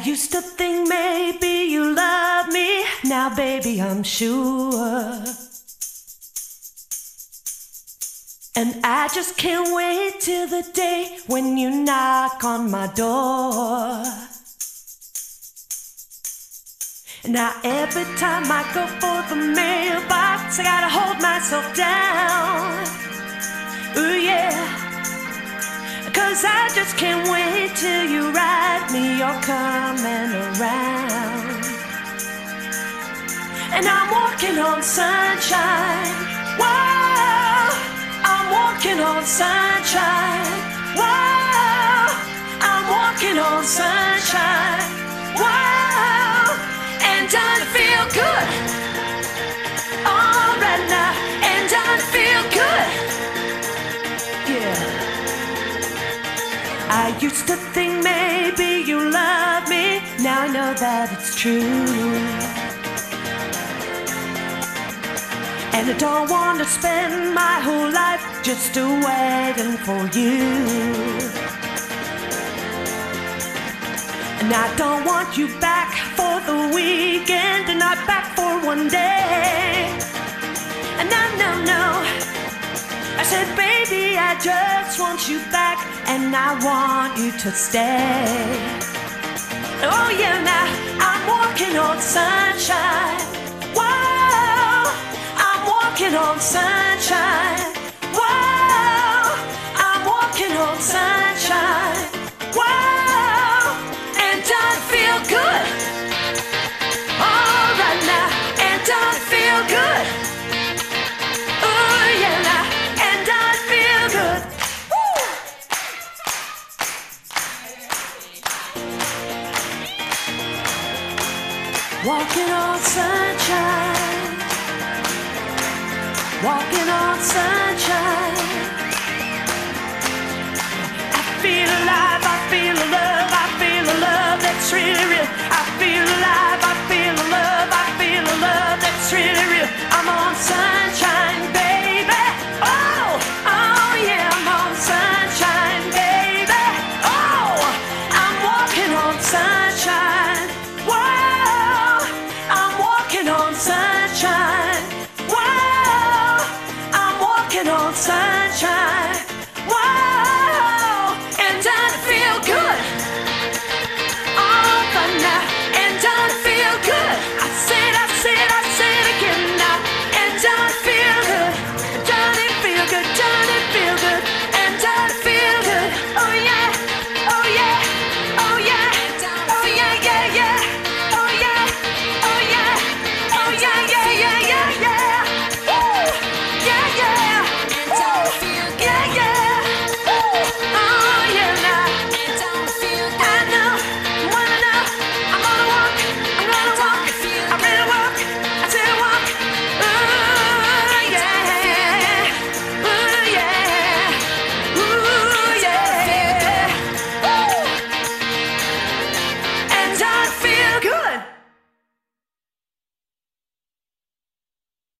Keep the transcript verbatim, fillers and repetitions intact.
used to think maybe you love me. Now, baby, I'm sure. And I just can't wait till the day when you knock on my door. Now every time I go for the mailbox, I gotta hold myself down. Ooh yeah, 'cause I just can't wait till you write me you're coming around. And I'm walking on sunshine. Whoa, I'm walking on sunshine. Whoa, I'm walking on sunshine. Whoa, and doesn't feel good. All right now, and doesn't feel good. Yeah. I used to think maybe you love me. Now I know that it's true. And I don't want to spend my whole life just waiting for you. And I don't want you back for the weekend and not back for one day. And no, no, no. I said, baby, I just want you back and I want you to stay. Oh yeah, now I'm walking on sunshine. Whoa, I'm walking on sunshine. Whoa, I'm walking on sunshine. Whoa, and doesn't feel good. All right now, and doesn't feel good. Oh yeah, now, and doesn't feel good. Woo! Walking on sunshine. Walking on sunshine.